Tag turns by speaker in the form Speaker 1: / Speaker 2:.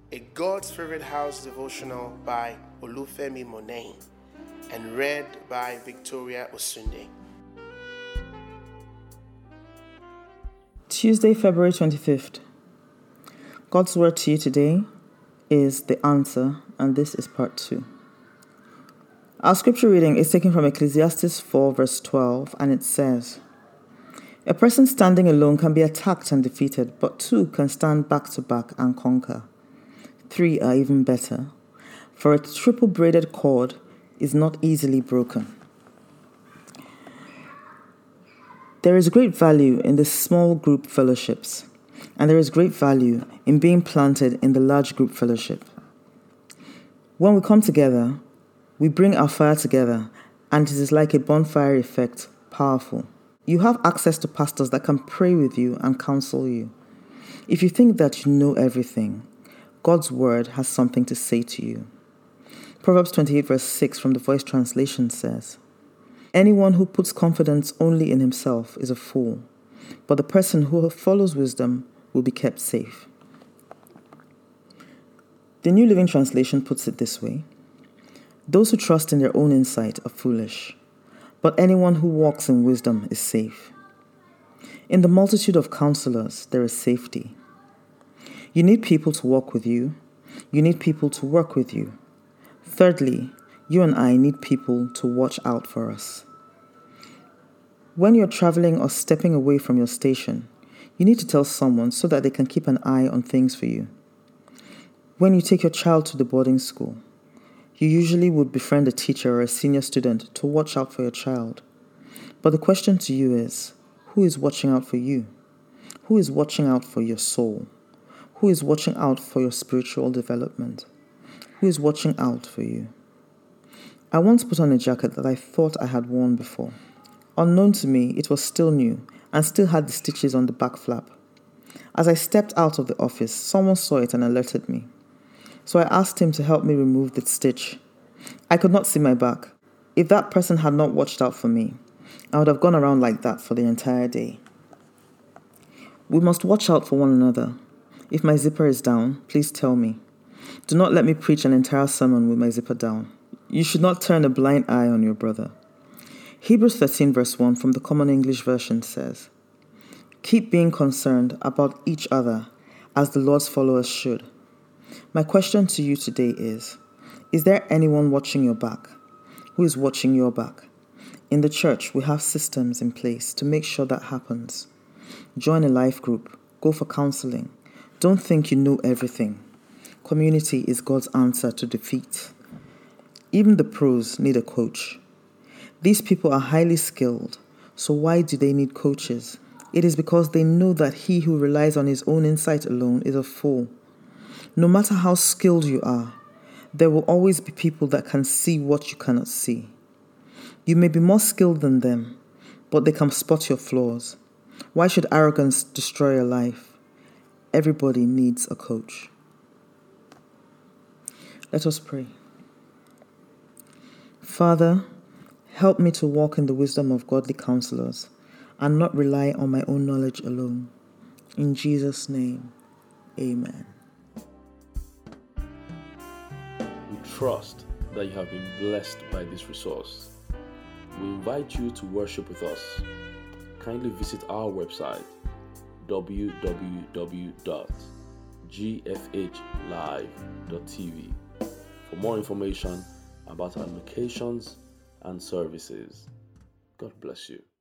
Speaker 1: a God's Favorite House devotional by Olufemi Monet and read by Victoria Osunde.
Speaker 2: Tuesday, February 25th. God's word to you today is the answer, and this is part 2. Our scripture reading is taken from Ecclesiastes 4 verse 12, and it says, "A person standing alone can be attacked and defeated, but two can stand back to back and conquer. Three are even better, for a triple braided cord is not easily broken." There is great value in the small group fellowships, and there is great value in being planted in the large group fellowship. When we come together, we bring our fire together, and it is like a bonfire effect, powerful. You have access to pastors that can pray with you and counsel you. If you think that you know everything, God's word has something to say to you. Proverbs 28 verse 6 from the Voice translation says, "Anyone who puts confidence only in himself is a fool, but the person who follows wisdom will be kept safe." The New Living Translation puts it this way: "Those who trust in their own insight are foolish, but anyone who walks in wisdom is safe." In the multitude of counselors, there is safety. You need people to walk with you. You need people to work with you. Thirdly, you and I need people to watch out for us. When you're traveling or stepping away from your station, you need to tell someone so that they can keep an eye on things for you. When you take your child to the boarding school, you usually would befriend a teacher or a senior student to watch out for your child. But the question to you is, who is watching out for you? Who is watching out for your soul? Who is watching out for your spiritual development? Who is watching out for you? I once put on a jacket that I thought I had worn before. Unknown to me, it was still new and still had the stitches on the back flap. As I stepped out of the office, someone saw it and alerted me. So I asked him to help me remove the stitch. I could not see my back. If that person had not watched out for me, I would have gone around like that for the entire day. We must watch out for one another. If my zipper is down, please tell me. Do not let me preach an entire sermon with my zipper down. You should not turn a blind eye on your brother. Hebrews 13 verse 1 from the Common English Version says, "Keep being concerned about each other as the Lord's followers should." My question to you today is there anyone watching your back? Who is watching your back? In the church, we have systems in place to make sure that happens. Join a life group. Go for counseling. Don't think you know everything. Community is God's answer to defeat. Even the pros need a coach. These people are highly skilled, so why do they need coaches? It is because they know that he who relies on his own insight alone is a fool. No matter how skilled you are, there will always be people that can see what you cannot see. You may be more skilled than them, but they can spot your flaws. Why should arrogance destroy your life? Everybody needs a coach. Let us pray. Father, help me to walk in the wisdom of godly counselors and not rely on my own knowledge alone. In Jesus' name, amen.
Speaker 3: We trust that you have been blessed by this resource. We invite you to worship with us. Kindly visit our website www.gfhlive.tv for more information about our locations and services. God bless you.